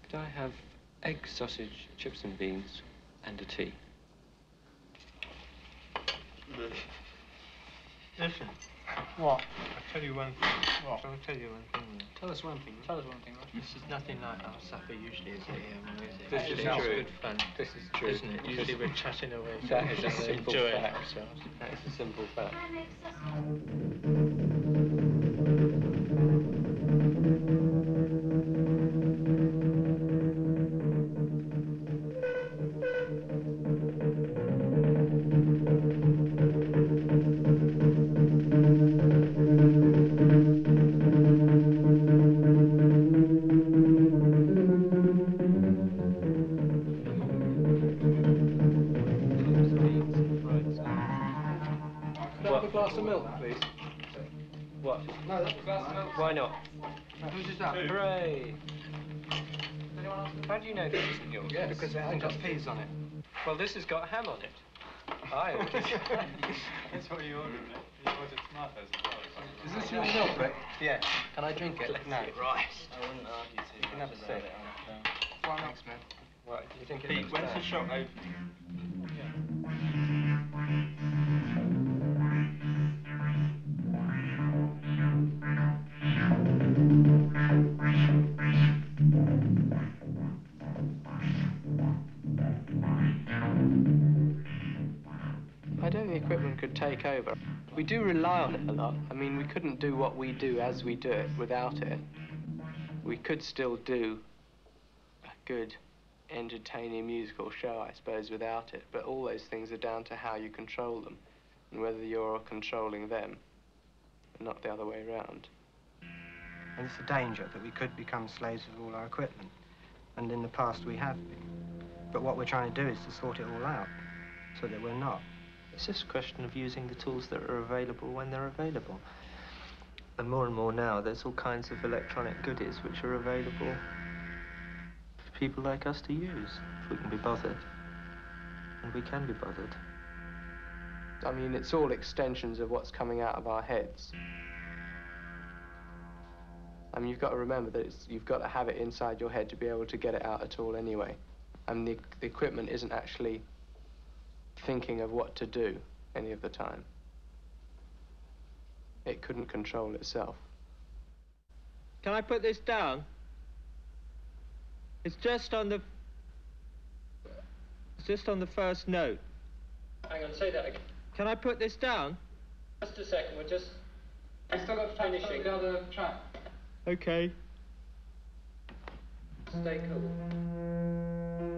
Could I have egg, sausage, chips and beans, and a tea? Listen. What? I'll tell you one thing. What? I'll tell you one thing. Tell us one thing. Tell us one thing. This is nothing like our supper usually, is it? Is it? This is It's true. good fun. This is true. Isn't it? Usually we're chatting away. That is a simple enjoying fact. ourselves. That is a simple fact. Have a glass of milk, please. What? No, that's a glass of milk. Why not? Whose is that? Hooray! How do you know this isn't yours? Yes, because it hasn't got peas on it. Well, this has got ham on it. I ordered it. That's what you ordered, isn't it? You ordered tomatoes as well. Is this your milk, Rick? Yeah. Can I drink it? No. Right. I wouldn't argue too You can much have a about sip. it. Why not, man? What, do you think it Pete, looks when's the bad? shop opening? I don't think the equipment could take over. We do rely on it a lot. I mean, we couldn't do what we do as we do it without it. We could still do a good, entertaining musical show, I suppose, without it. But all those things are down to how you control them and whether you're controlling them and not the other way around. And it's a danger that we could become slaves of all our equipment. And in the past we have been. But what we're trying to do is to sort it all out so that we're not. It's just a question of using the tools that are available when they're available. And more now, there's all kinds of electronic goodies which are available for people like us to use, if we can be bothered. And we can be bothered. I mean, it's all extensions of what's coming out of our heads. I mean, you've got to remember that you've got to have it inside your head to be able to get it out at all anyway. And the equipment isn't actually thinking of what to do any of the time. It couldn't control itself. Can I put this down? It's just on the first note. Hang on, say that again. Can I put this down? Just a second, we've still got Finishing the other track. Okay. Stay cool.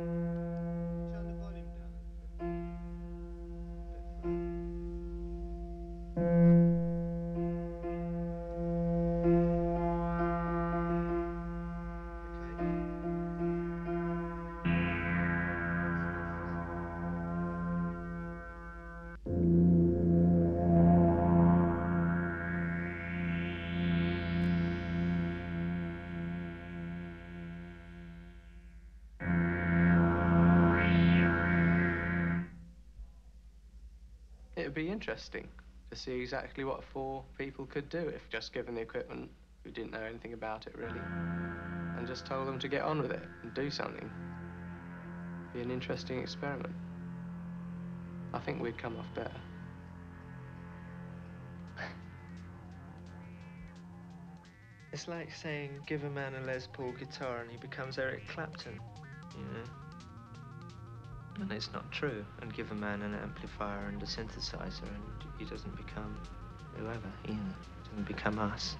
It would be interesting to see exactly what 4 people could do if just given the equipment, who didn't know anything about it really, and just told them to get on with it and do something. Be an interesting experiment. I think we'd come off better. It's like saying, give a man a Les Paul guitar and he becomes Eric Clapton, you know? And it's not true. And give a man an amplifier and a synthesizer and he doesn't become whoever, either. He doesn't become us.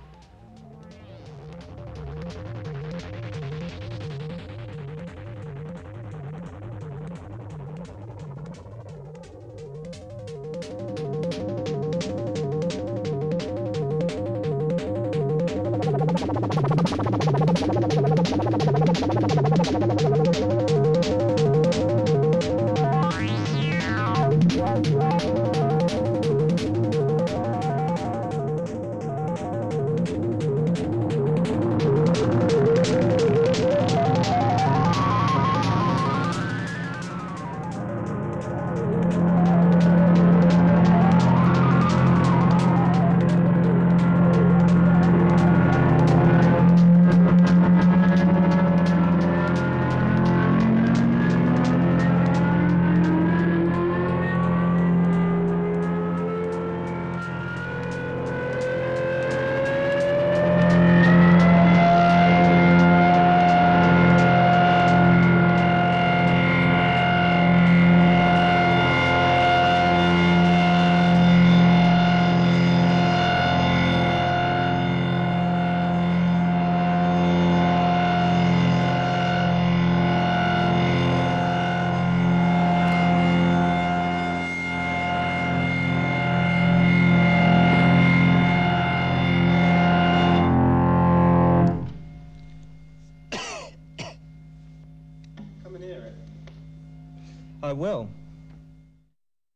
will.